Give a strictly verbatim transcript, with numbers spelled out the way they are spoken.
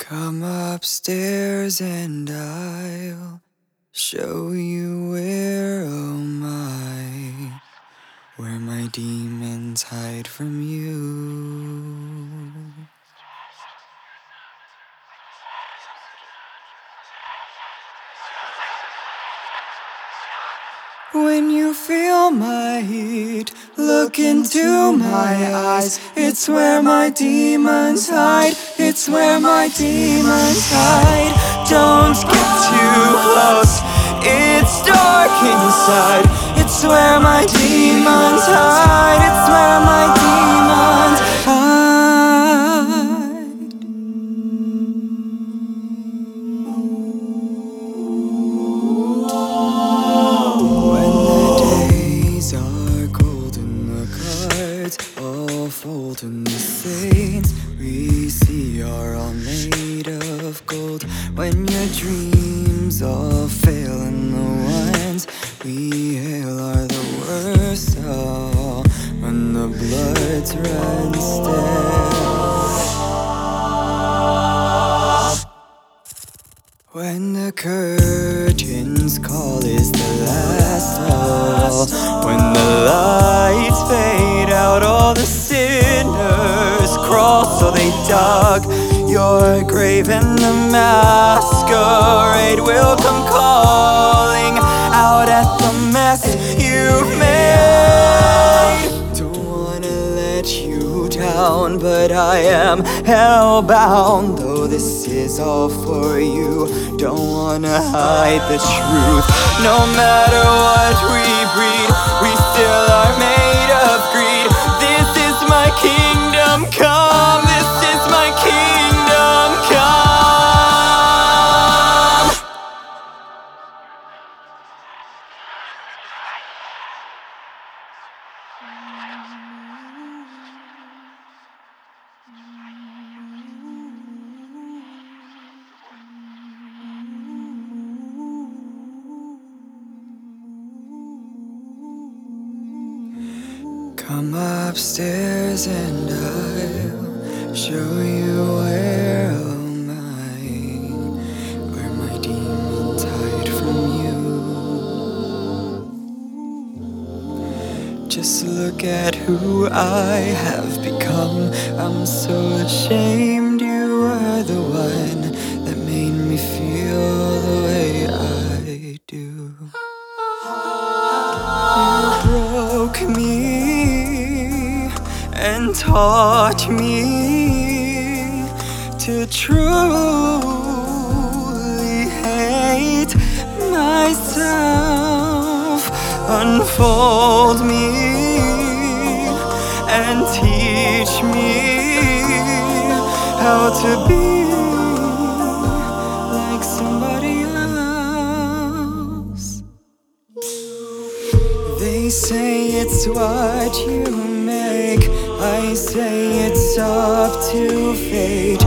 Come upstairs and I'll show you where, oh my, where my demons hide from you. When you feel my heat, look into my eyes. It's where my demons hide. It's where my demons hide. Don't get too close, it's dark inside. It's where my demons hide. It's where my demons hide. All fold and the saints we see are all made of gold. When your dreams all fail and the ones we hail are the worst of all, when the bloods run still, when the curtains call is the last of all, when the lights fade out, all the sinners crawl. So they dug your grave and the masquerade will come calling out at the mess you've made. Don't wanna let you down, but I am hellbound. Though this is all for you, don't wanna hide the truth. No matter what we breed, we still are made of greed. This is my kingdom come. This is my kingdom come. Come upstairs and I'll show you where, oh my, where my demons hide from you. Just look at who I have become. I'm so ashamed you were the one that made me feel the way I do. You broke me and taught me to truly hate myself. Unfold me and teach me how to be like somebody else. They say it's what you make, I say it's up to fate.